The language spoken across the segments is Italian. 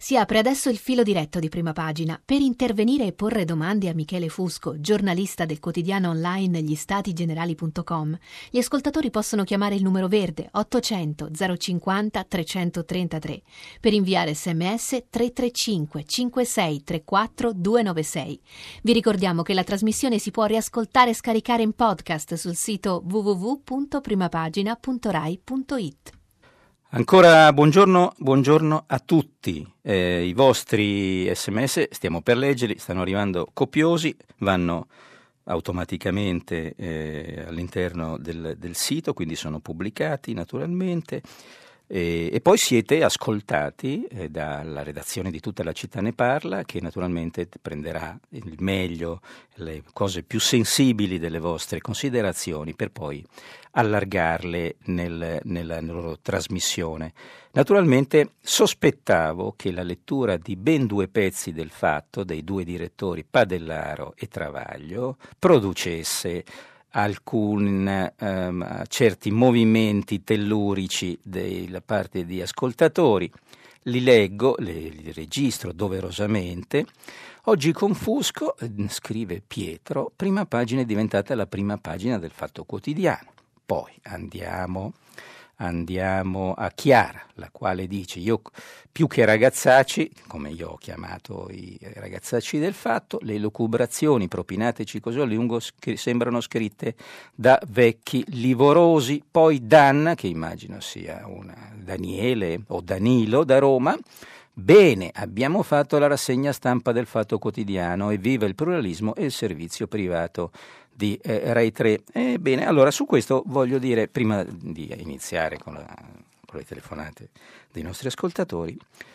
Si apre adesso il filo diretto di Prima Pagina. Per intervenire e porre domande a Michele Fusco, giornalista del quotidiano online gli-stati-generali.com, gli ascoltatori possono chiamare il numero verde 800 050 333. Per inviare sms 335 56 34 296. Vi ricordiamo che la trasmissione si può riascoltare e scaricare in podcast sul sito www.primapagina.rai.it. Ancora buongiorno a tutti. I vostri sms, stiamo per leggerli, stanno arrivando copiosi, vanno automaticamente all'interno del sito, quindi sono pubblicati naturalmente. E poi siete ascoltati dalla redazione di Tutta la città ne parla, che naturalmente prenderà il meglio, le cose più sensibili delle vostre considerazioni per poi allargarle nella loro trasmissione. Naturalmente sospettavo che la lettura di ben due pezzi del Fatto, dei due direttori Padellaro e Travaglio, producesse certi movimenti tellurici da parte di ascoltatori. Li leggo, li registro doverosamente. Oggi con Fusco, scrive Pietro, Prima Pagina è diventata la prima pagina del Fatto Quotidiano. Poi andiamo a Chiara, la quale dice: io più che ragazzacci, come io ho chiamato i ragazzacci del Fatto, le elucubrazioni propinateci così a lungo sembrano scritte da vecchi livorosi. Poi Danna, che immagino sia una Daniele o Danilo da Roma: bene, abbiamo fatto la rassegna stampa del Fatto Quotidiano, e viva il pluralismo e il servizio privato di Rai 3. Bene, allora su questo voglio dire, prima di iniziare con le telefonate dei nostri ascoltatori,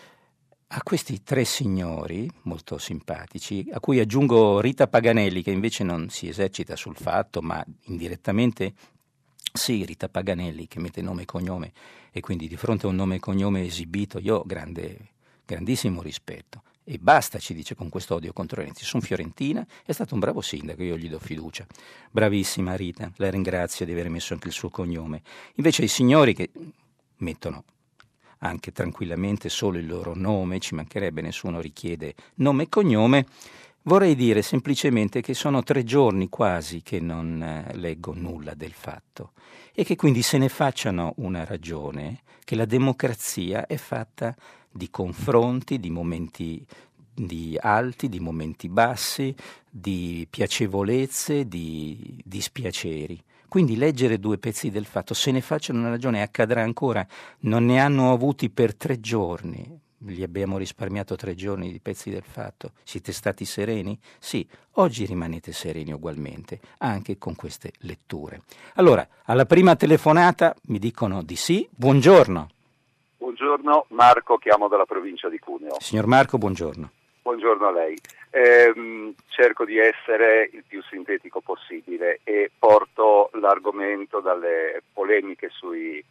a questi tre signori molto simpatici, a cui aggiungo Rita Paganelli, che invece non si esercita sul Fatto, ma indirettamente sì, Rita Paganelli, che mette nome e cognome, e quindi di fronte a un nome e cognome esibito io ho grandissimo rispetto. E basta, ci dice, con questo odio contro Renzi. Sono fiorentina, è stato un bravo sindaco, io gli do fiducia. Bravissima Rita, la ringrazio di aver messo anche il suo cognome. Invece i signori che mettono anche tranquillamente solo il loro nome, ci mancherebbe, nessuno richiede nome e cognome, vorrei dire semplicemente che sono 3 giorni quasi che non leggo nulla del Fatto, e che quindi se ne facciano una ragione, che la democrazia è fatta di confronti, di momenti di alti, di momenti bassi, di piacevolezze, di dispiaceri. Quindi leggere 2 pezzi del Fatto, se ne facciano una ragione, accadrà ancora. Non ne hanno avuti per 3 giorni. Gli abbiamo risparmiato 3 giorni di pezzi del Fatto. Siete stati sereni? Sì, oggi rimanete sereni ugualmente, anche con queste letture. Allora, alla prima telefonata mi dicono di sì. Buongiorno. Buongiorno, Marco, chiamo dalla provincia di Cuneo. Signor Marco, buongiorno. Buongiorno a lei. Cerco di essere il più sintetico possibile e porto l'argomento dalle polemiche sui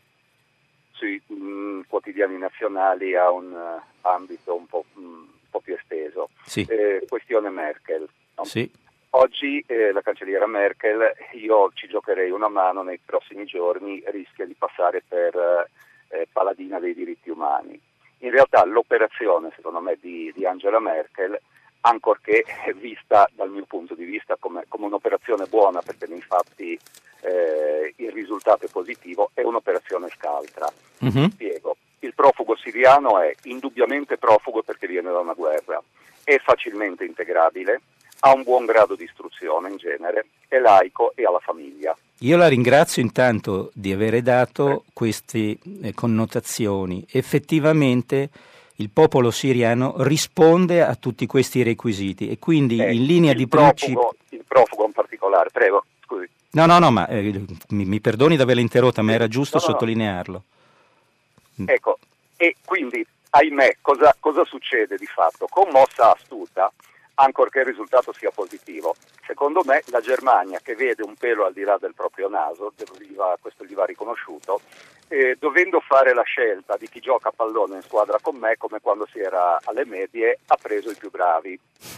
quotidiani nazionali a un ambito un po' più esteso. Sì. Questione Merkel. No? Sì. Oggi la cancelliera Merkel, io ci giocherei una mano, nei prossimi giorni rischia di passare per paladina dei diritti umani. In realtà l'operazione, secondo me, di Angela Merkel, ancorché vista dal mio punto di vista come un'operazione buona, perché nei fatti il risultato è positivo, è un'operazione scaltra. Spiego. Il profugo siriano è indubbiamente profugo perché viene da una guerra, è facilmente integrabile, ha un buon grado di istruzione in genere, è laico e ha la famiglia. Io la ringrazio intanto di avere dato queste connotazioni. Effettivamente il popolo siriano risponde a tutti questi requisiti e quindi in linea di principio... Il profugo in particolare, prego, scusi. No, ma mi perdoni di averla interrotta, ma era giusto sottolinearlo. Ecco, e quindi, ahimè, cosa succede di fatto? Con mossa astuta, ancorché il risultato sia positivo, secondo me la Germania, che vede un pelo al di là del proprio naso, questo gli va riconosciuto, dovendo fare la scelta di chi gioca a pallone in squadra con me, come quando si era alle medie, ha preso i più bravi.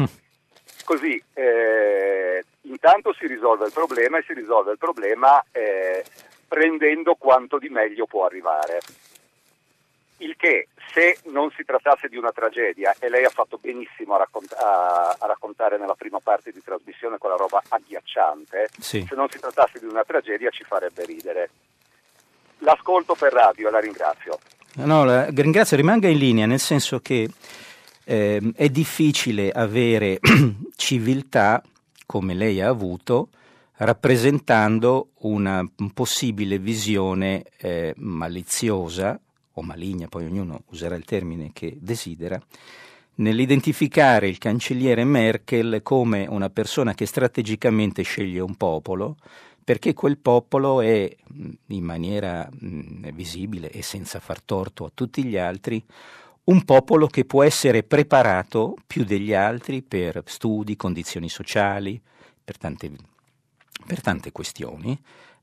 Così intanto si risolve il problema, e si risolve il problema prendendo quanto di meglio può arrivare. Il che, se non si trattasse di una tragedia, e lei ha fatto benissimo a raccontare nella prima parte di trasmissione quella roba agghiacciante, sì. Se non si trattasse di una tragedia ci farebbe ridere. L'ascolto per radio e la ringrazio. No, la ringrazio, rimanga in linea, nel senso che è difficile avere civiltà, come lei ha avuto, rappresentando una possibile visione maliziosa o maligna, poi ognuno userà il termine che desidera, nell'identificare il cancelliere Merkel come una persona che strategicamente sceglie un popolo, perché quel popolo è, in maniera visibile e senza far torto a tutti gli altri, un popolo che può essere preparato più degli altri per studi, condizioni sociali, per tante questioni,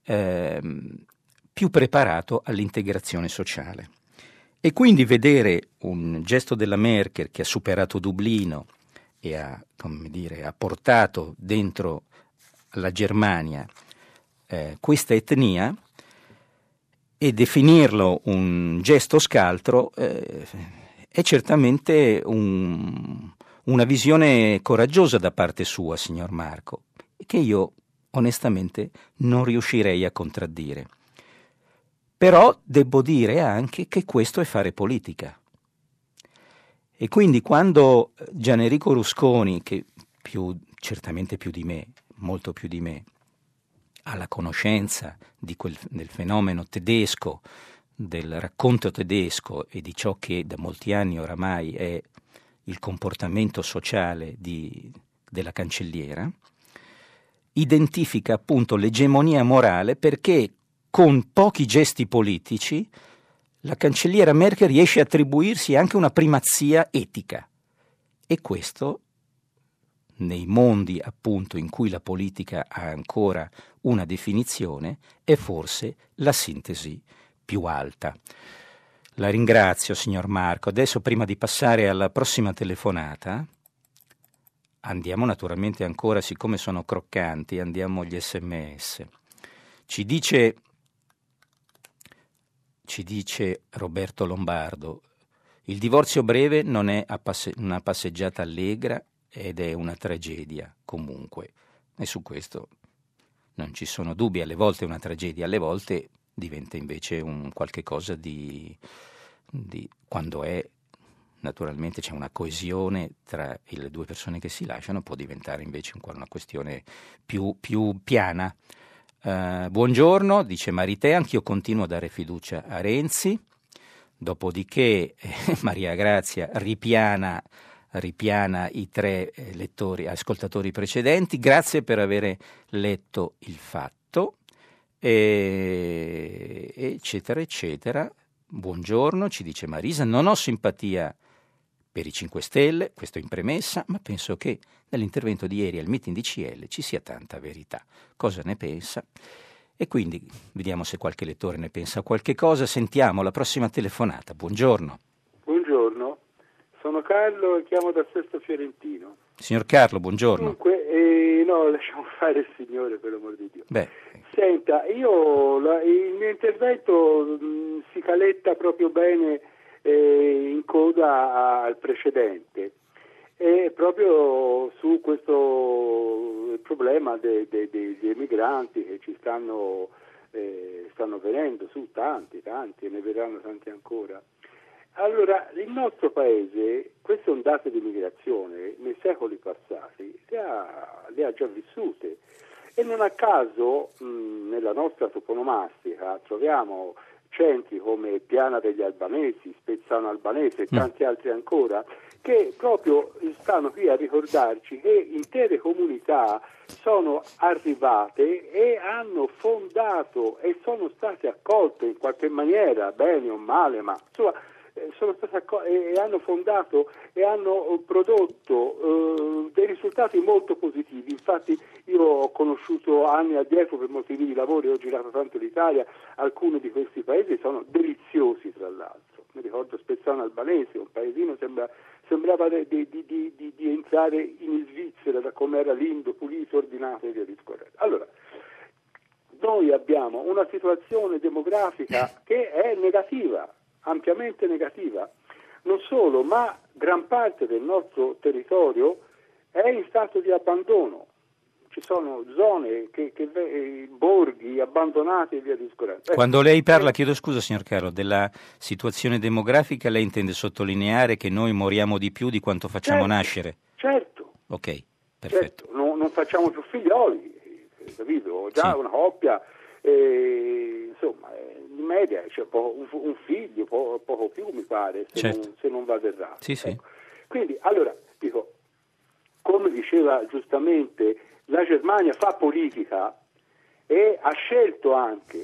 più preparato all'integrazione sociale. E quindi vedere un gesto della Merkel che ha superato Dublino e ha portato dentro la Germania questa etnia e definirlo un gesto scaltro è certamente una visione coraggiosa da parte sua, signor Marco, che io onestamente non riuscirei a contraddire. Però devo dire anche che questo è fare politica. E quindi quando Gianenrico Rusconi, che certamente più di me, molto più di me, ha la conoscenza del fenomeno tedesco, del racconto tedesco e di ciò che da molti anni oramai è il comportamento sociale della cancelliera, identifica appunto l'egemonia morale perché con pochi gesti politici la cancelliera Merkel riesce a attribuirsi anche una primazia etica, e questo nei mondi appunto in cui la politica ha ancora una definizione è forse la sintesi più alta. La ringrazio, signor Marco. Adesso, prima di passare alla prossima telefonata, andiamo naturalmente ancora, siccome sono croccanti, andiamo agli SMS. Ci dice Roberto Lombardo: il divorzio breve non è una passeggiata allegra ed è una tragedia comunque, e su questo non ci sono dubbi. Alle volte è una tragedia, alle volte diventa invece un qualche cosa di quando è naturalmente c'è una coesione tra le due persone che si lasciano, può diventare invece una questione più piana. Buongiorno, dice Maritea, anch'io continuo a dare fiducia a Renzi, dopodiché Maria Grazia ripiana i tre ascoltatori precedenti. Grazie per aver letto Il Fatto, eccetera eccetera. Buongiorno, ci dice Marisa, non ho simpatia per i 5 Stelle, questo in premessa, ma penso che nell'intervento di ieri al meeting di CL ci sia tanta verità. Cosa ne pensa? E quindi vediamo se qualche lettore ne pensa qualche cosa. Sentiamo la prossima telefonata. Buongiorno. Buongiorno, sono Carlo e chiamo da Sesto Fiorentino. Signor Carlo, buongiorno. Dunque, no, lasciamo fare il signore, per l'amor di Dio. Beh. Senta, il mio intervento si caletta proprio bene in coda al precedente, e proprio su questo problema degli emigranti che ci stanno venendo su tanti e ne verranno tanti ancora. Allora, il nostro paese queste ondate di migrazione nei secoli passati le ha già vissute, e non a caso nella nostra toponomastica troviamo centri come Piana degli Albanesi, Spezzano Albanese e tanti altri ancora, che proprio stanno qui a ricordarci che intere comunità sono arrivate e hanno fondato e sono state accolte in qualche maniera, bene o male, ma insomma sono state e hanno fondato e hanno prodotto dei risultati molto positivi. Infatti io ho conosciuto anni addietro per motivi di lavoro, ho girato tanto l'Italia, alcuni di questi paesi sono deliziosi tra l'altro. Mi ricordo Spezzano Albanese, un paesino sembrava di entrare in Svizzera, da come era lindo, pulito, ordinato e via discorrendo. Allora, noi abbiamo una situazione demografica che è negativa. ampiamente negativa. Non solo, ma gran parte del nostro territorio è in stato di abbandono. Ci sono zone, borghi abbandonati e via discorrendo. Quando lei parla, chiedo scusa signor Carlo, della situazione demografica, lei intende sottolineare che noi moriamo di più di quanto facciamo nascere? Certo. Ok, perfetto. Certo, non facciamo più figlioli, capito? Già una coppia, insomma, in media c'è un figlio, poco più mi pare, se non vado errato. Sì, sì. Ecco. Quindi, allora, dico, come diceva giustamente, la Germania fa politica e ha scelto anche,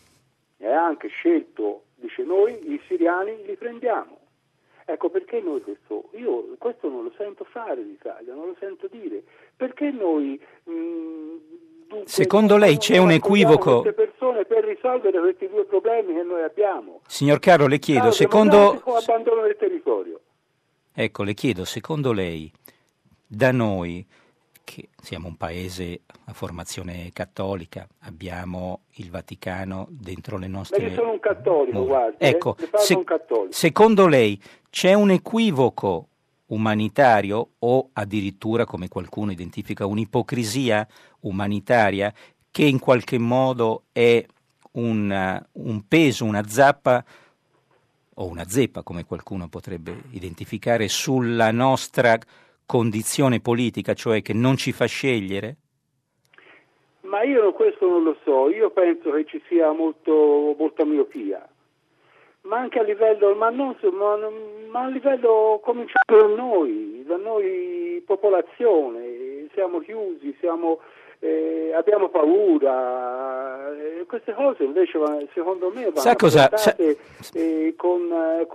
dice, noi i siriani li prendiamo. Ecco, perché noi questo non lo sento fare l'Italia, non lo sento dire. Perché noi dunque, secondo lei c'è un equivoco? Queste persone per risolvere questi due problemi che noi abbiamo. Signor Carlo, le chiedo, abbandono del territorio. Ecco, le chiedo, secondo lei, da noi, che siamo un paese a formazione cattolica, abbiamo il Vaticano dentro le nostre... Ma io sono un cattolico, guardi, ecco, un cattolico. Secondo lei c'è un equivoco umanitario o addirittura, come qualcuno identifica, un'ipocrisia umanitaria che in qualche modo è un peso, una zappa o una zeppa, come qualcuno potrebbe identificare, sulla nostra condizione politica, cioè che non ci fa scegliere? Ma io questo non lo so, io penso che ci sia molta miopia, ma anche a livello, ma a livello cominciato da noi popolazione, siamo chiusi, abbiamo paura, queste cose invece secondo me vanno affrontate con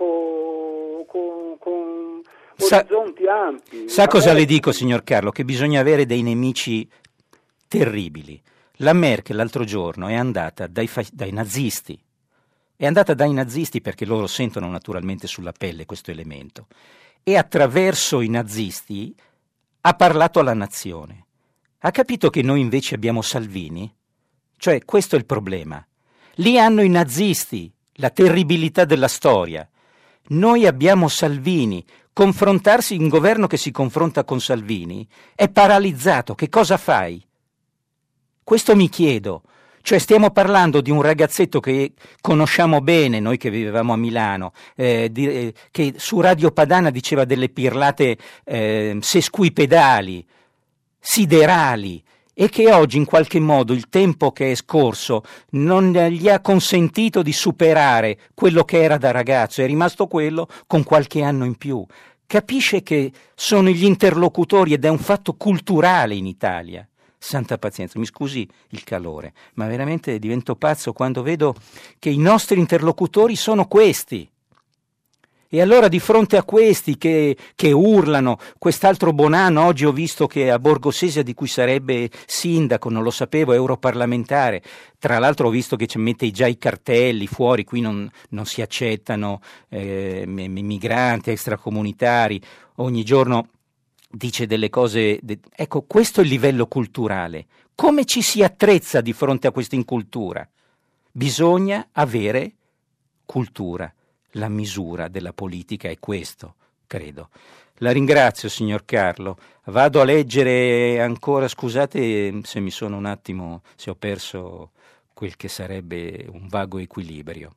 orizzonti ampi. Sa cosa le dico, signor Carlo? Che bisogna avere dei nemici terribili. La Merkel l'altro giorno è andata dai nazisti. È andata dai nazisti perché loro sentono naturalmente sulla pelle questo elemento. E attraverso i nazisti ha parlato alla nazione. Ha capito che noi invece abbiamo Salvini? Cioè, questo è il problema. Lì hanno i nazisti, la terribilità della storia. Noi abbiamo Salvini. Confrontarsi in governo che si confronta con Salvini è paralizzato. Che cosa fai? Questo mi chiedo. Cioè stiamo parlando di un ragazzetto che conosciamo bene, noi che vivevamo a Milano, che su Radio Padana diceva delle pirlate sesquipedali, siderali, e che oggi in qualche modo il tempo che è scorso non gli ha consentito di superare quello che era da ragazzo, è rimasto quello con qualche anno in più. Capisce che sono gli interlocutori ed è un fatto culturale in Italia. Santa pazienza, mi scusi il calore, ma veramente divento pazzo quando vedo che i nostri interlocutori sono questi. E allora di fronte a questi che urlano, quest'altro Bonanno, oggi ho visto che a Borgosesia, di cui sarebbe sindaco, non lo sapevo, europarlamentare, tra l'altro ho visto che mette già i cartelli fuori, qui non si accettano migranti extracomunitari, ogni giorno dice delle cose, ecco, questo è il livello culturale. Come ci si attrezza di fronte a questa incultura? Bisogna avere cultura. La misura della politica è questo, credo. La ringrazio, signor Carlo. Vado a leggere ancora, scusate se mi sono un attimo, se ho perso quel che sarebbe un vago equilibrio.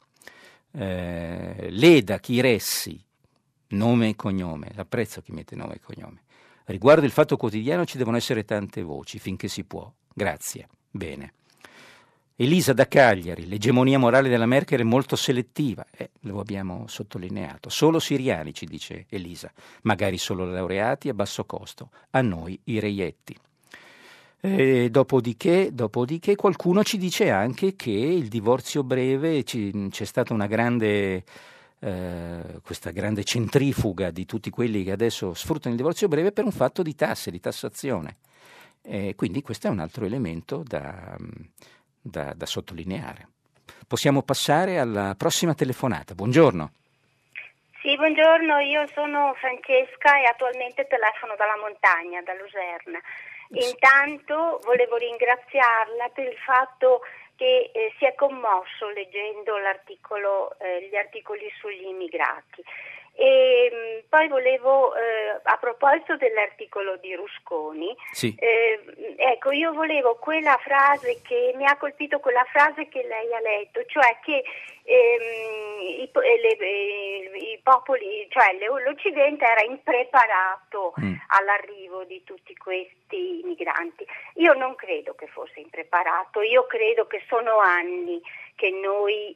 Leda Chiressi, nome e cognome, apprezzo chi mette nome e cognome. Riguardo il Fatto Quotidiano ci devono essere tante voci, finché si può. Grazie. Bene. Elisa da Cagliari, l'egemonia morale della Merkel è molto selettiva, lo abbiamo sottolineato. Solo siriani, ci dice Elisa, magari solo laureati a basso costo, a noi i reietti. Dopodiché qualcuno ci dice anche che il divorzio breve, c'è stata una grande... questa grande centrifuga di tutti quelli che adesso sfruttano il divorzio breve per un fatto di tasse, di tassazione. Quindi questo è un altro elemento da sottolineare. Possiamo passare alla prossima telefonata. Buongiorno. Sì, buongiorno, io sono Francesca e attualmente telefono dalla montagna, da Luserna. Intanto volevo ringraziarla per il fatto che si è commosso leggendo gli articoli sugli immigrati. E poi volevo, a proposito dell'articolo di Rusconi, sì. Ecco, io volevo quella frase che mi ha colpito, quella frase che lei ha letto, cioè che i popoli, cioè l'Occidente era impreparato all'arrivo di tutti questi migranti. Io non credo che fosse impreparato, io credo che sono anni che noi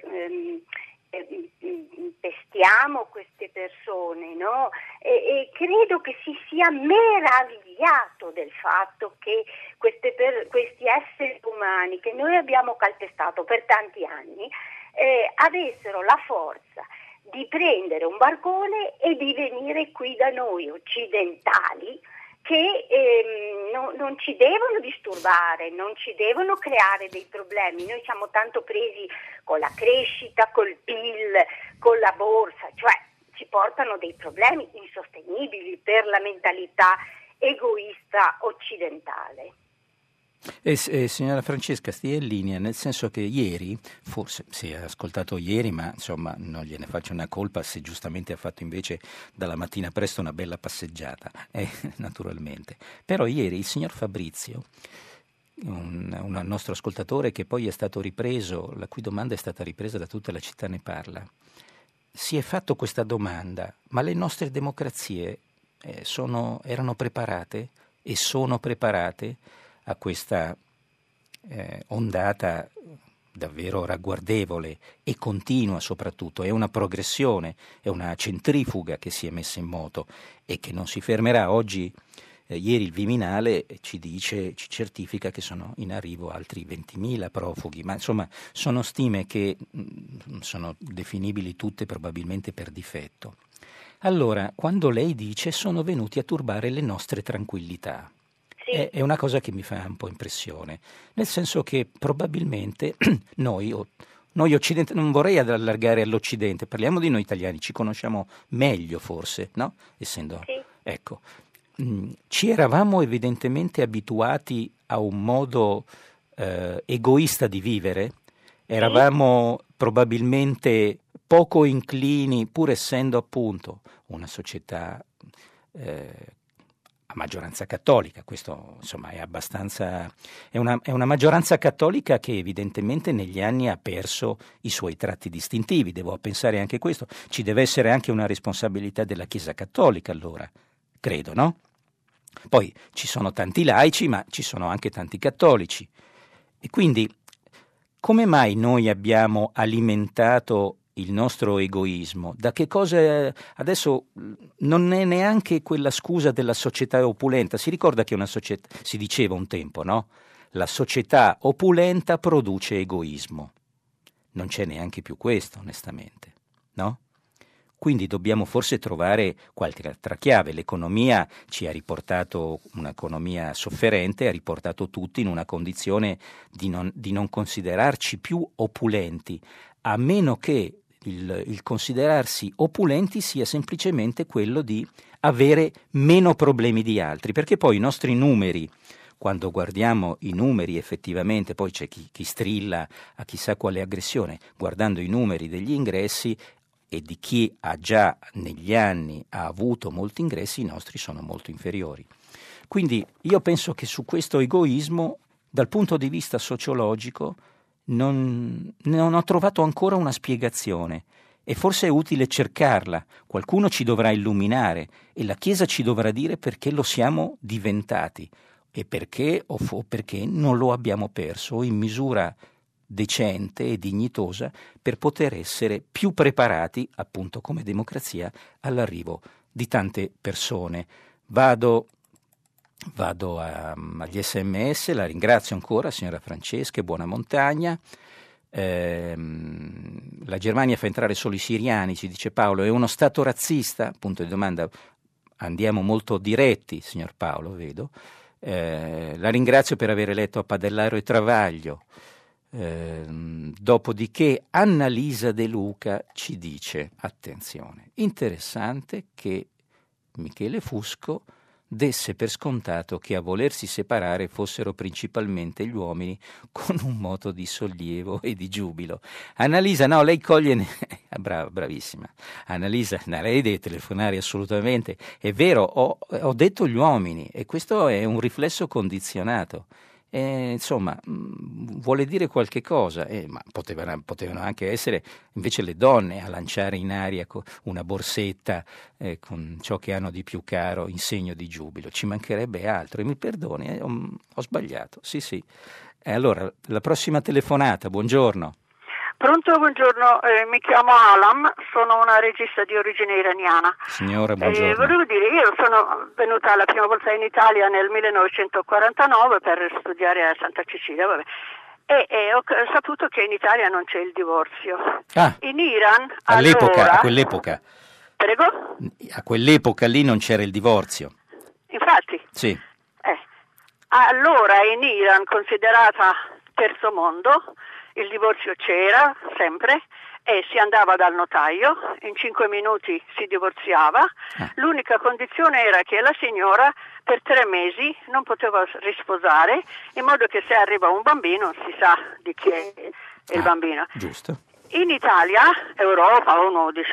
pestiamo queste persone, no? E credo che si sia meravigliato del fatto che questi esseri umani che noi abbiamo calpestato per tanti anni avessero la forza di prendere un barcone e di venire qui da noi occidentali, che non ci devono disturbare, non ci devono creare dei problemi. Noi siamo tanto presi con la crescita, col PIL, con la borsa, cioè ci portano dei problemi insostenibili per la mentalità egoista occidentale. Signora Francesca, stia in linea, nel senso che ieri, forse si è ascoltato ieri, ma insomma non gliene faccio una colpa se giustamente ha fatto invece dalla mattina presto una bella passeggiata, naturalmente. Però ieri il signor Fabrizio, un nostro ascoltatore che poi è stato ripreso, la cui domanda è stata ripresa da tutta la città ne parla, si è fatto questa domanda: ma le nostre democrazie erano preparate e sono preparate a questa ondata davvero ragguardevole e continua, soprattutto? È una progressione, è una centrifuga che si è messa in moto e che non si fermerà. Oggi, ieri il Viminale ci certifica che sono in arrivo altri 20.000 profughi, ma insomma sono stime che sono definibili tutte probabilmente per difetto. Allora, quando lei dice sono venuti a turbare le nostre tranquillità, è una cosa che mi fa un po' impressione, nel senso che probabilmente noi occidentali, non vorrei allargare all'Occidente, parliamo di noi italiani, ci conosciamo meglio forse, no? Essendo, ecco, ci eravamo evidentemente abituati a un modo egoista di vivere, eravamo probabilmente poco inclini, pur essendo appunto una società a maggioranza cattolica. Questo insomma è una maggioranza cattolica che evidentemente negli anni ha perso i suoi tratti distintivi. Devo pensare anche questo, ci deve essere anche una responsabilità della Chiesa cattolica, allora credo, no? Poi ci sono tanti laici, ma ci sono anche tanti cattolici, e quindi come mai noi abbiamo alimentato il nostro egoismo? Da che cosa? Adesso non è neanche quella scusa della società opulenta. Si ricorda che una società, si diceva un tempo, no? La società opulenta produce egoismo. Non c'è neanche più questo, onestamente, no? Quindi dobbiamo forse trovare qualche altra chiave. L'economia ci ha riportato, un'economia sofferente, ha riportato tutti in una condizione di non considerarci più opulenti, a meno che il considerarsi opulenti sia semplicemente quello di avere meno problemi di altri, perché poi i nostri numeri, quando guardiamo i numeri effettivamente, poi c'è chi strilla a chissà quale aggressione, guardando i numeri degli ingressi e di chi ha già negli anni ha avuto molti ingressi, i nostri sono molto inferiori. Quindi io penso che su questo egoismo, dal punto di vista sociologico, non ho trovato ancora una spiegazione, e forse è utile cercarla. Qualcuno ci dovrà illuminare e la Chiesa ci dovrà dire perché lo siamo diventati e perché o perché non lo abbiamo perso in misura decente e dignitosa per poter essere più preparati, appunto come democrazia, all'arrivo di tante persone. Vado agli SMS, la ringrazio ancora, signora Francesca, buona montagna. La Germania fa entrare solo i siriani, ci dice Paolo, è uno stato razzista? Punto di domanda. Andiamo molto diretti, signor Paolo, vedo. La ringrazio per aver letto a Padellaro e Travaglio. Dopodiché Annalisa De Luca ci dice, attenzione, interessante che Michele Fusco desse per scontato che a volersi separare fossero principalmente gli uomini, con un moto di sollievo e di giubilo. Annalisa, no, lei coglie... Brava, bravissima. Annalisa, no, lei deve telefonare assolutamente. È vero, ho detto gli uomini, e questo è un riflesso condizionato. Insomma, vuole dire qualche cosa, ma potevano anche essere invece le donne a lanciare in aria una borsetta con ciò che hanno di più caro in segno di giubilo. Ci mancherebbe altro, e mi perdoni, ho sbagliato. Sì. Allora, la prossima telefonata, buongiorno. Pronto, buongiorno, mi chiamo Alam, sono una regista di origine iraniana. Signora, buongiorno. Volevo dire, io sono venuta la prima volta in Italia nel 1949 per studiare a Santa Cecilia, e ho saputo che in Italia non c'è il divorzio. In Iran, a quell'epoca. Prego? A quell'epoca lì non c'era il divorzio. Infatti. Sì. Allora in Iran, considerata terzo mondo, il divorzio c'era sempre e si andava dal notaio, in 5 minuti si divorziava. L'unica condizione era che la signora per 3 mesi non poteva risposare, in modo che se arriva un bambino si sa di chi è il bambino. Giusto. In Italia, Europa, uno dice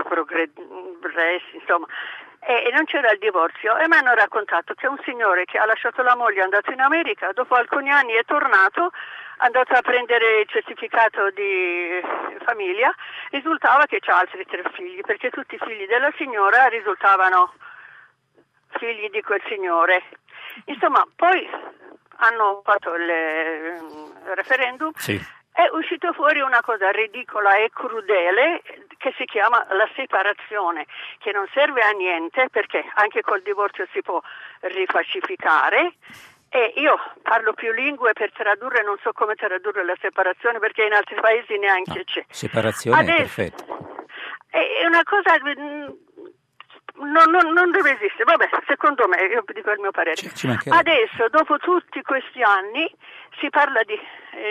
insomma, e non c'era il divorzio, e mi hanno raccontato che un signore che ha lasciato la moglie è andato in America, dopo alcuni anni è tornato, è andato a prendere il certificato di famiglia, risultava che c'ha altri 3 figli, perché tutti i figli della signora risultavano figli di quel signore. Insomma, poi hanno fatto il referendum. Sì. È uscito fuori una cosa ridicola e crudele che si chiama la separazione, che non serve a niente perché anche col divorzio si può rifaccificare, e io parlo più lingue per tradurre, non so come tradurre la separazione perché in altri paesi neanche c'è. Separazione è perfetto. È una cosa... Non deve esistere, vabbè, secondo me, io dico il mio parere. Adesso, dopo tutti questi anni, si parla di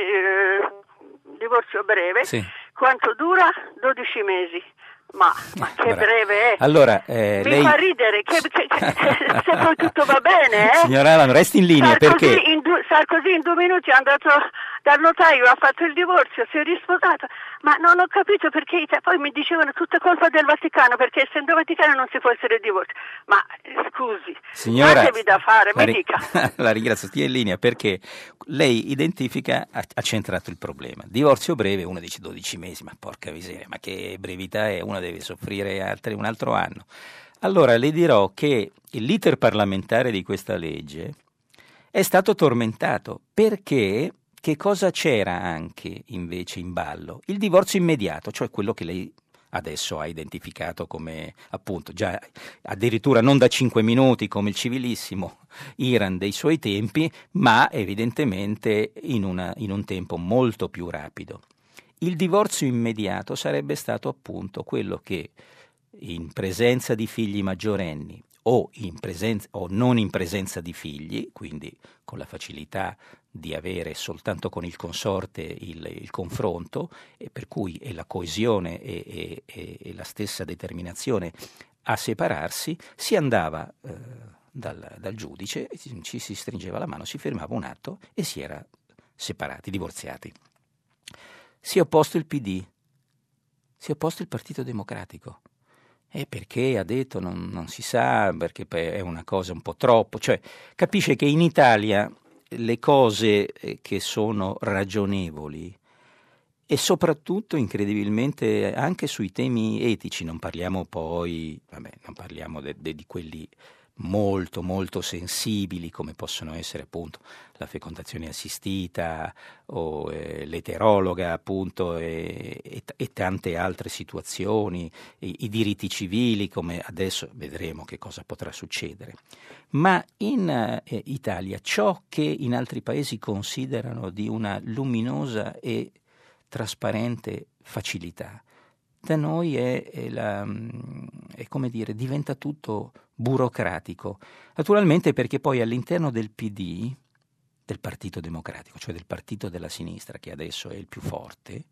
divorzio breve. Sì. Quanto dura? 12 mesi. Ma che breve è. Allora, mi lei... fa ridere che se poi tutto va bene, Signora Alan, resti in linea perché... Sarkozy in 2 minuti è andato dal notaio, ha fatto il divorzio, si è risposato, ma non ho capito perché poi mi dicevano tutta colpa del Vaticano, perché essendo Vaticano non si può essere divorzio. Ma scusi, signora, fatevi da fare, mi dica. La ringrazio, stia in linea perché lei identifica, ha centrato il problema. Divorzio breve, uno dice 12 mesi, ma porca miseria, ma che brevità è, uno deve soffrire un altro anno. Allora le dirò che l'iter parlamentare di questa legge è stato tormentato perché che cosa c'era anche invece in ballo? Il divorzio immediato, cioè quello che lei adesso ha identificato come appunto già addirittura non da 5 minuti come il civilissimo Iran dei suoi tempi, ma evidentemente in un tempo molto più rapido. Il divorzio immediato sarebbe stato appunto quello che in presenza di figli maggiorenni o non in presenza di figli, quindi con la facilità di avere soltanto con il consorte il confronto, e per cui la coesione e la stessa determinazione a separarsi, si andava dal giudice, ci si stringeva la mano, si firmava un atto e si era separati, divorziati. Si è opposto il PD, si è opposto il Partito Democratico. Perché ha detto non si sa, perché è una cosa un po' troppo, cioè capisce che in Italia le cose che sono ragionevoli e soprattutto incredibilmente anche sui temi etici, non parliamo poi, non parliamo di quelli molto molto sensibili come possono essere appunto la fecondazione assistita o l'eterologa appunto e tante altre situazioni, i diritti civili, come adesso vedremo che cosa potrà succedere. Ma in Italia ciò che in altri paesi considerano di una luminosa e trasparente facilità, da noi è come dire, diventa tutto burocratico. Naturalmente perché poi all'interno del PD, del Partito Democratico, cioè del partito della sinistra che adesso è il più forte,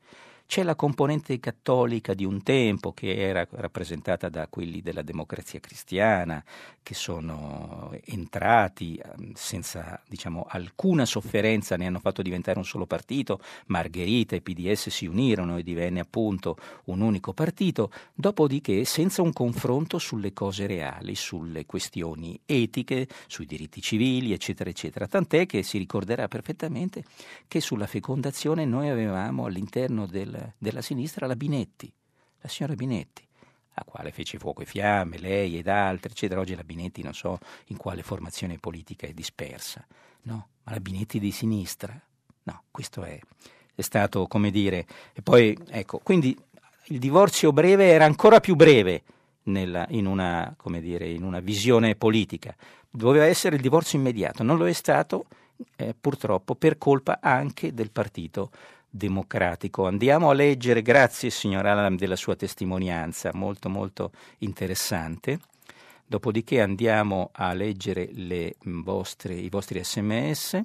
C'è la componente cattolica di un tempo che era rappresentata da quelli della Democrazia Cristiana, che sono entrati senza, diciamo, alcuna sofferenza, ne hanno fatto diventare un solo partito. Margherita e PDS si unirono e divenne appunto un unico partito, dopodiché senza un confronto sulle cose reali, sulle questioni etiche, sui diritti civili, eccetera, eccetera. Tant'è che si ricorderà perfettamente che sulla fecondazione noi avevamo all'interno della sinistra la Binetti, la signora Binetti, la quale fece Fuoco e Fiamme, lei ed altri, eccetera. Oggi la Binetti non so in quale formazione politica è dispersa, no? Ma la Binetti di sinistra? No, questo è stato, come dire, e poi ecco, quindi il divorzio breve era ancora più breve in una visione politica. Doveva essere il divorzio immediato, non lo è stato purtroppo per colpa anche del Partito Democratico. Andiamo a leggere, grazie signor Alam della sua testimonianza, molto molto interessante. Dopodiché andiamo a leggere i vostri SMS.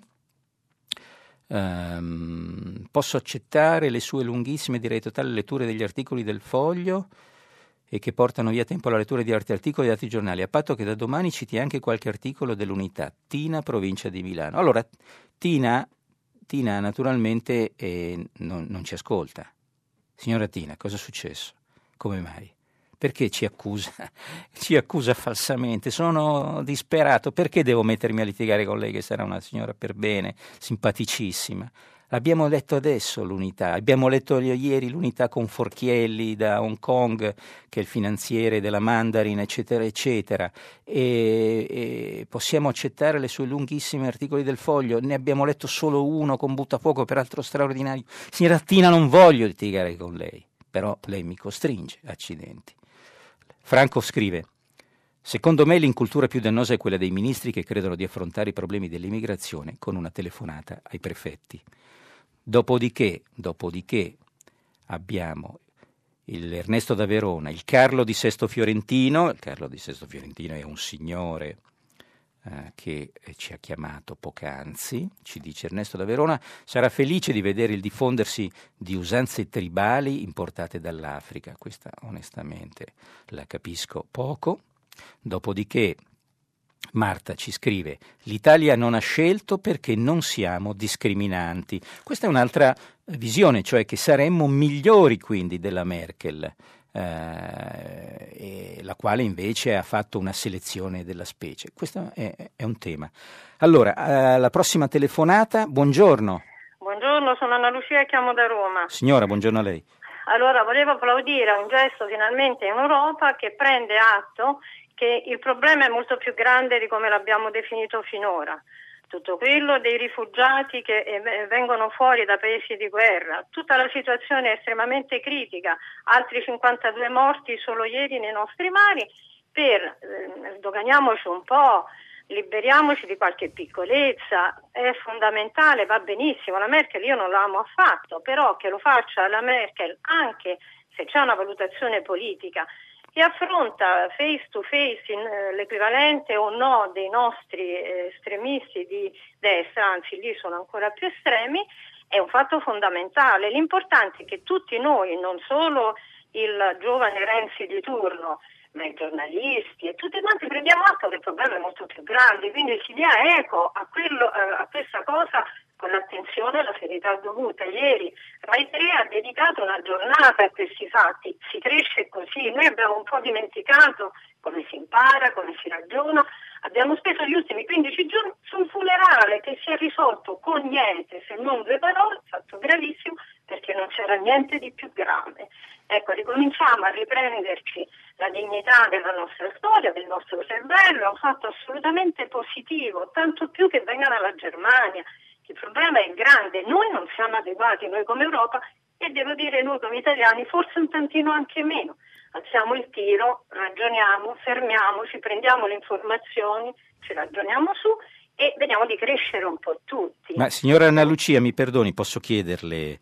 Posso accettare le sue lunghissime, direi totali letture degli articoli del Foglio e che portano via tempo alla lettura di altri articoli di altri giornali, a patto che da domani citi anche qualche articolo dell'Unità. Tina, provincia di Milano. Allora, Tina naturalmente non ci ascolta. Signora Tina, cosa è successo? Come mai? Perché ci accusa falsamente? Sono disperato. Perché devo mettermi a litigare con lei, che sarà una signora per bene, simpaticissima? L'abbiamo letto adesso l'Unità, abbiamo letto ieri l'Unità con Forchielli da Hong Kong, che è il finanziere della Mandarin, eccetera, eccetera, e possiamo accettare le sue lunghissimi articoli del Foglio. Ne abbiamo letto solo uno con Buttafuoco, peraltro straordinario. Signora Tina, non voglio litigare con lei, però lei mi costringe, accidenti. Franco scrive: secondo me l'incultura più dannosa è quella dei ministri che credono di affrontare i problemi dell'immigrazione con una telefonata ai prefetti. Dopodiché abbiamo Ernesto da Verona, il Carlo di Sesto Fiorentino. Il Carlo di Sesto Fiorentino è un signore che ci ha chiamato poc'anzi, ci dice Ernesto da Verona, sarà felice di vedere il diffondersi di usanze tribali importate dall'Africa. Questa onestamente la capisco poco. Dopodiché Marta ci scrive: l'Italia non ha scelto perché non siamo discriminanti. Questa è un'altra visione, cioè che saremmo migliori quindi della Merkel, la quale invece ha fatto una selezione della specie. Questo è un tema. Allora, la prossima telefonata. Buongiorno. Buongiorno, sono Anna Lucia e chiamo da Roma. Signora, buongiorno a lei. Allora, volevo applaudire un gesto finalmente in Europa che prende atto che il problema è molto più grande di come l'abbiamo definito finora. Tutto quello dei rifugiati che vengono fuori da paesi di guerra, tutta la situazione è estremamente critica, altri 52 morti solo ieri nei nostri mari, sdoganiamoci un po', liberiamoci di qualche piccolezza, è fondamentale, va benissimo, la Merkel io non l'amo affatto, però che lo faccia la Merkel anche se c'è una valutazione politica che affronta face to face l'equivalente o no dei nostri estremisti di destra, anzi lì sono ancora più estremi, è un fatto fondamentale. L'importante è che tutti noi, non solo il giovane Renzi di turno, ma i giornalisti e tutti quanti prendiamo atto che il problema è molto più grande, quindi si dia eco a questa cosa con l'attenzione e la serietà dovuta. Ieri Rai 3 ha dedicato una giornata a questi fatti, si cresce così, noi abbiamo un po' dimenticato come si impara, come si ragiona, abbiamo speso gli ultimi 15 giorni su un funerale che si è risolto con niente, se non 2 parole, fatto gravissimo, perché non c'era niente di più grave. Ecco, ricominciamo a riprenderci la dignità della nostra storia, del nostro cervello, è un fatto assolutamente positivo, tanto più che vengano dalla Germania. Il problema è grande, noi non siamo adeguati, noi come Europa, e devo dire noi come italiani forse un tantino anche meno. Alziamo il tiro, ragioniamo, fermiamoci, prendiamo le informazioni, ci ragioniamo su e vediamo di crescere un po' tutti. Ma signora Anna Lucia, mi perdoni, posso chiederle,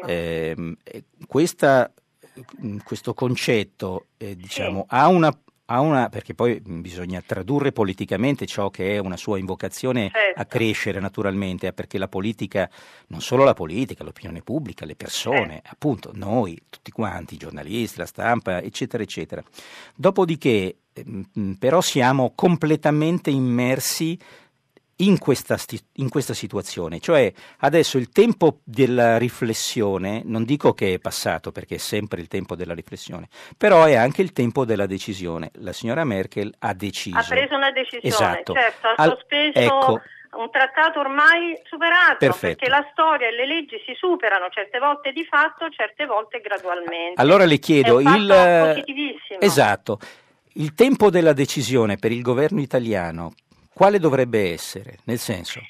questo concetto ha perché poi bisogna tradurre politicamente ciò che è una sua invocazione a crescere naturalmente, perché la politica, non solo la politica, l'opinione pubblica, le persone, appunto noi, tutti quanti, i giornalisti, la stampa, eccetera, eccetera. Dopodiché, però siamo completamente immersi in questa situazione, cioè adesso il tempo della riflessione, non dico che è passato perché è sempre il tempo della riflessione, però è anche il tempo della decisione. La signora Merkel ha deciso. Ha preso una decisione, esatto. Certo, ha sospeso un trattato ormai superato, perfetto. Perché la storia e le leggi si superano, certe volte di fatto, certe volte gradualmente. Allora le chiedo, è un fatto positivissimo. Esatto, il tempo della decisione per il governo italiano quale dovrebbe essere? Nel senso,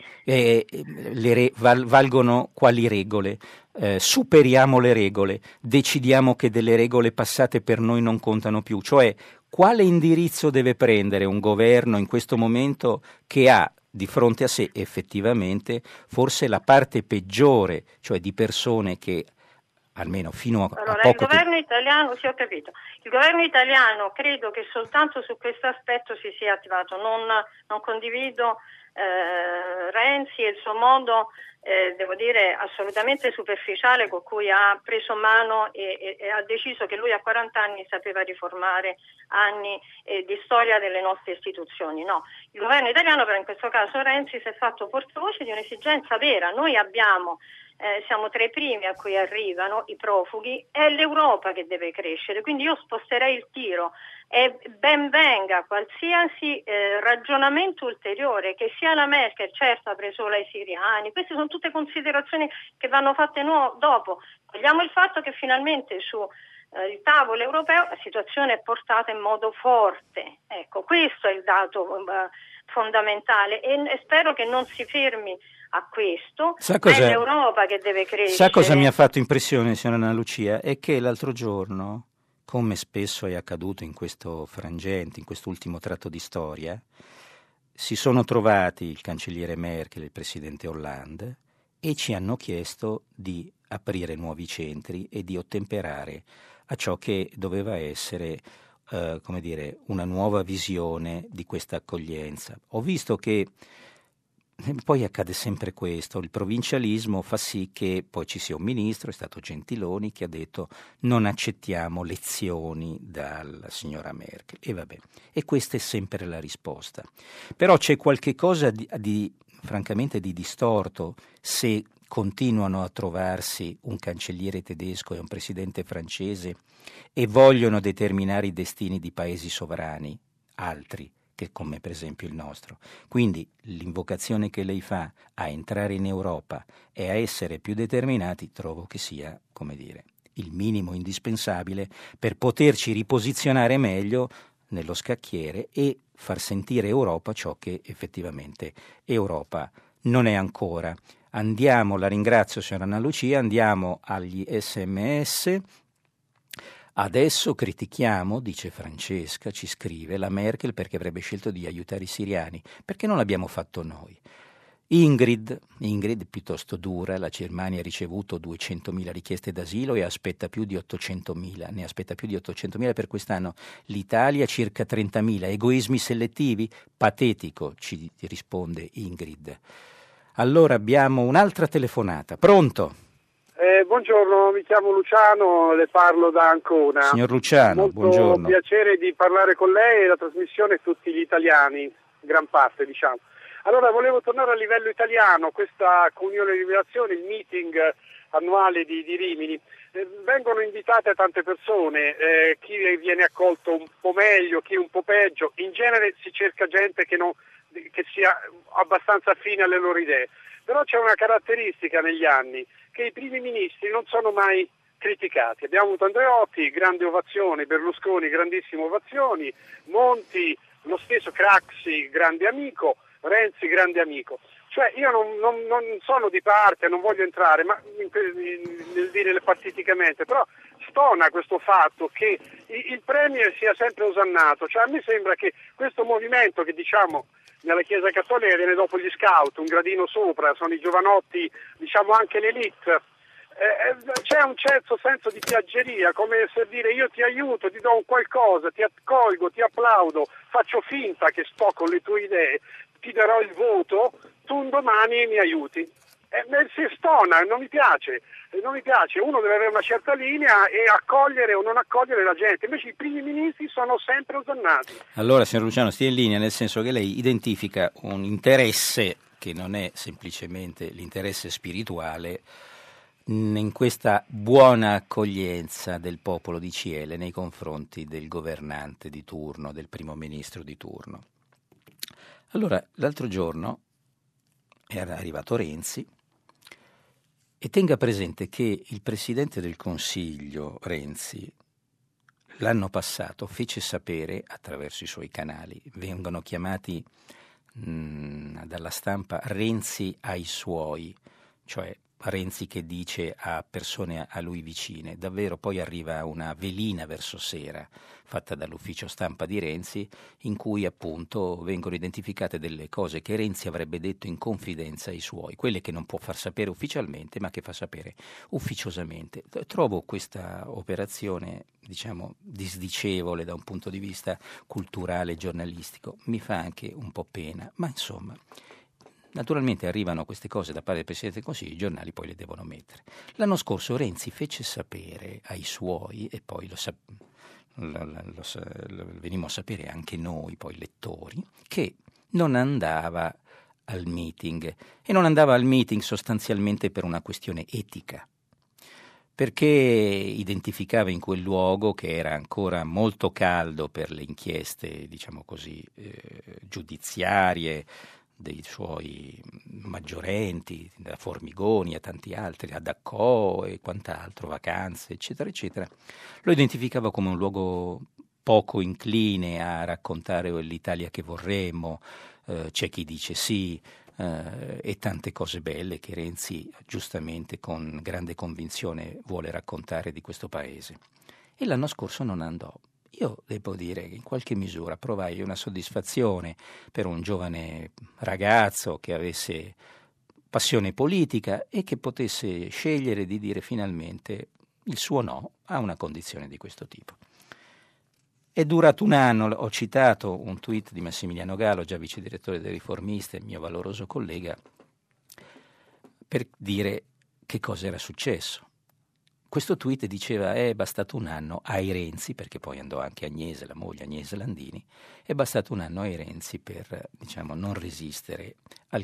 valgono quali regole? Superiamo le regole, decidiamo che delle regole passate per noi non contano più, cioè quale indirizzo deve prendere un governo in questo momento che ha di fronte a sé effettivamente forse la parte peggiore, cioè di persone che almeno fino a poco il governo italiano, sì, ho capito. Il governo italiano credo che soltanto su questo aspetto si sia attivato. Non condivido Renzi e il suo modo, devo dire, assolutamente superficiale con cui ha preso mano e ha deciso che lui a 40 anni sapeva riformare anni di storia delle nostre istituzioni. No, il governo italiano, però in questo caso Renzi, si è fatto portavoce di un'esigenza vera. Noi siamo tra i primi a cui arrivano i profughi, è l'Europa che deve crescere, quindi io sposterei il tiro e ben venga qualsiasi ragionamento ulteriore, che sia la Merkel, certo ha preso i siriani, queste sono tutte considerazioni che vanno fatte dopo. Vogliamo il fatto che finalmente su il tavolo europeo la situazione è portata in modo forte, ecco, questo è il dato fondamentale e spero che non si fermi a questo, ma è l'Europa che deve crescere. Sa cosa mi ha fatto impressione, signora Anna Lucia? È che l'altro giorno, come spesso è accaduto in questo frangente, in quest'ultimo tratto di storia, si sono trovati il cancelliere Merkel e il presidente Hollande e ci hanno chiesto di aprire nuovi centri e di ottemperare a ciò che doveva essere una nuova visione di questa accoglienza. Ho visto che poi accade sempre questo, il provincialismo fa sì che poi ci sia un ministro, è stato Gentiloni, che ha detto non accettiamo lezioni dalla signora Merkel, e vabbè, e questa è sempre la risposta. Però c'è qualche cosa francamente di distorto se continuano a trovarsi un cancelliere tedesco e un presidente francese e vogliono determinare i destini di paesi sovrani, altri, come per esempio il nostro. Quindi l'invocazione che lei fa a entrare in Europa e a essere più determinati trovo che sia, il minimo indispensabile per poterci riposizionare meglio nello scacchiere e far sentire Europa ciò che effettivamente Europa non è ancora. Andiamo, la ringrazio signora Anna Lucia, andiamo agli SMS. Adesso critichiamo, dice Francesca, ci scrive, la Merkel perché avrebbe scelto di aiutare i siriani. Perché non l'abbiamo fatto noi? Ingrid piuttosto dura, la Germania ha ricevuto 200.000 richieste d'asilo e aspetta più di 800.000, ne aspetta più di 800.000 per quest'anno. L'Italia circa 30.000, egoismi selettivi? Patetico, ci risponde Ingrid. Allora abbiamo un'altra telefonata, pronto? Buongiorno, mi chiamo Luciano, le parlo da Ancona. Signor Luciano, buongiorno. Molto piacere di parlare con lei e la trasmissione e tutti gli italiani, gran parte diciamo. Allora volevo tornare a livello italiano, questa comunione di rivelazione, il meeting annuale di Rimini. Vengono invitate tante persone, chi viene accolto un po' meglio, chi un po' peggio. In genere si cerca gente che sia abbastanza affine alle loro idee. Però c'è una caratteristica negli anni, che i primi ministri non sono mai criticati. Abbiamo avuto Andreotti, grande ovazione, Berlusconi, grandissime ovazioni, Monti, lo stesso Craxi, grande amico, Renzi, grande amico. Cioè io non sono di parte, non voglio entrare nel dire partiticamente, però stona questo fatto che il Premier sia sempre osannato. Cioè a me sembra che questo movimento che diciamo nella Chiesa Cattolica viene dopo gli scout, un gradino sopra, sono i giovanotti, diciamo anche l'elite, c'è un certo senso di piaggeria, come se dire io ti aiuto, ti do un qualcosa, ti accolgo, ti applaudo, faccio finta che sto con le tue idee, ti darò il voto, tu un domani mi aiuti. Si stona, non mi piace, uno deve avere una certa linea e accogliere o non accogliere la gente, invece i primi ministri sono sempre osannati. Allora, signor Luciano, stia in linea, nel senso che lei identifica un interesse che non è semplicemente l'interesse spirituale in questa buona accoglienza del popolo di Ciele nei confronti del governante di turno, del primo ministro di turno. Allora, l'altro giorno era arrivato Renzi e tenga presente che il Presidente del Consiglio, Renzi, l'anno passato fece sapere attraverso i suoi canali, vengono chiamati dalla stampa Renzi ai suoi, cioè Renzi che dice a persone a lui vicine. Davvero poi arriva una velina verso sera fatta dall'ufficio stampa di Renzi in cui appunto vengono identificate delle cose che Renzi avrebbe detto in confidenza ai suoi, quelle che non può far sapere ufficialmente ma che fa sapere ufficiosamente. Trovo questa operazione, diciamo, disdicevole da un punto di vista culturale e giornalistico, mi fa anche un po' pena, ma insomma. Naturalmente arrivano queste cose da parte del Presidente del Consiglio, i giornali poi le devono mettere. L'anno scorso Renzi fece sapere ai suoi, e poi lo venimmo a sapere anche noi, poi lettori, che non andava al meeting, e non andava al meeting sostanzialmente per una questione etica, perché identificava in quel luogo, che era ancora molto caldo per le inchieste, diciamo così, giudiziarie, dei suoi maggiorenti, da Formigoni a tanti altri, a Daccò e quant'altro, Vacanze, eccetera, eccetera, lo identificava come un luogo poco incline a raccontare l'Italia che vorremmo, c'è chi dice sì, e tante cose belle che Renzi giustamente con grande convinzione vuole raccontare di questo paese. E l'anno scorso non andò. Io devo dire che in qualche misura provai una soddisfazione per un giovane ragazzo che avesse passione politica e che potesse scegliere di dire finalmente il suo no a una condizione di questo tipo. È durato un anno, ho citato un tweet di Massimiliano Gallo, già vice direttore del Riformista, mio valoroso collega, per dire che cosa era successo. Questo tweet diceva è bastato un anno ai Renzi, perché poi andò anche Agnese, la moglie Agnese Landini, è bastato un anno ai Renzi per, diciamo, non resistere al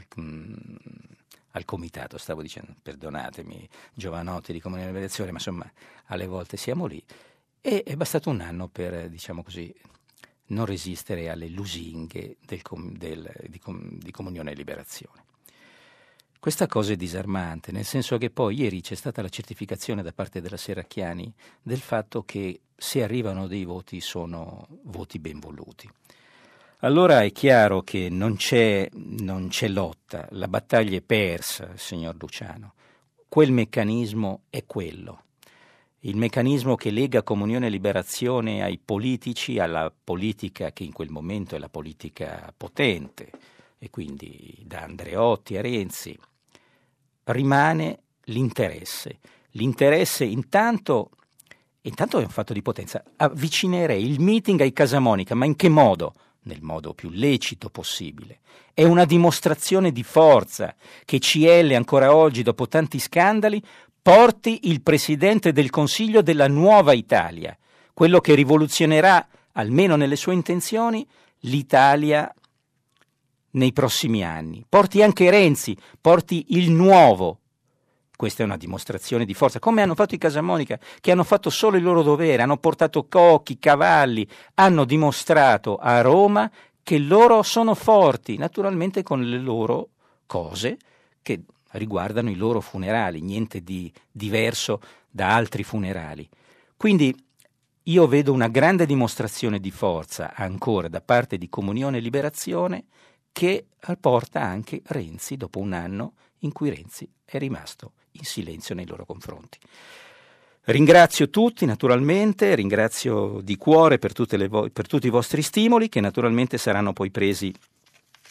comitato, stavo dicendo, perdonatemi, giovanotti di Comunione e Liberazione, ma insomma alle volte siamo lì, e è bastato un anno per, diciamo così, non resistere alle lusinghe di Comunione e Liberazione. Questa cosa è disarmante, nel senso che poi ieri c'è stata la certificazione da parte della Serracchiani del fatto che se arrivano dei voti sono voti ben voluti. Allora è chiaro che non c'è lotta, la battaglia è persa, signor Luciano. Quel meccanismo è quello. Il meccanismo che lega Comunione e Liberazione ai politici, alla politica che in quel momento è la politica potente, e quindi da Andreotti a Renzi, rimane l'interesse. L'interesse intanto è un fatto di potenza. Avvicinerei il meeting ai Casamonica, ma in che modo? Nel modo più lecito possibile. È una dimostrazione di forza che CL ancora oggi, dopo tanti scandali, porti il Presidente del Consiglio della nuova Italia, quello che rivoluzionerà, almeno nelle sue intenzioni, l'Italia nei prossimi anni. Porti anche Renzi, porti il nuovo. Questa è una dimostrazione di forza, come hanno fatto i Casamonica, che hanno fatto solo il loro dovere, hanno portato cocchi, cavalli, hanno dimostrato a Roma che loro sono forti, naturalmente con le loro cose che riguardano i loro funerali, niente di diverso da altri funerali. Quindi io vedo una grande dimostrazione di forza ancora da parte di Comunione e Liberazione, che porta anche Renzi dopo un anno in cui Renzi è rimasto in silenzio nei loro confronti. Ringrazio tutti, naturalmente, ringrazio di cuore per tutti i vostri stimoli, che naturalmente saranno poi presi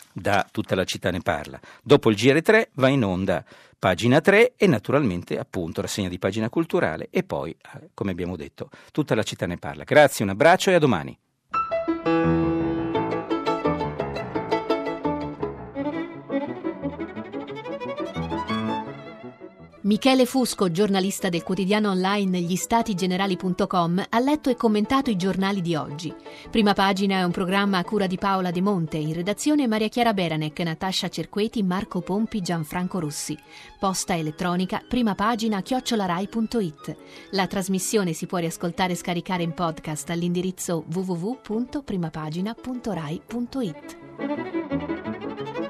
da Tutta la città ne parla. Dopo il GR3 va in onda Pagina 3 e naturalmente appunto rassegna di Pagina Culturale e poi, come abbiamo detto, Tutta la città ne parla. Grazie, un abbraccio e a domani. Michele Fusco, giornalista del quotidiano online gli-stati-generali.com, ha letto e commentato i giornali di oggi. Prima Pagina è un programma a cura di Paola De Monte, in redazione Maria Chiara Beranec, Natascia Cerqueti, Marco Pompi, Gianfranco Rossi. Posta elettronica primapagina@rai.it. La trasmissione si può riascoltare e scaricare in podcast all'indirizzo www.primapagina.rai.it.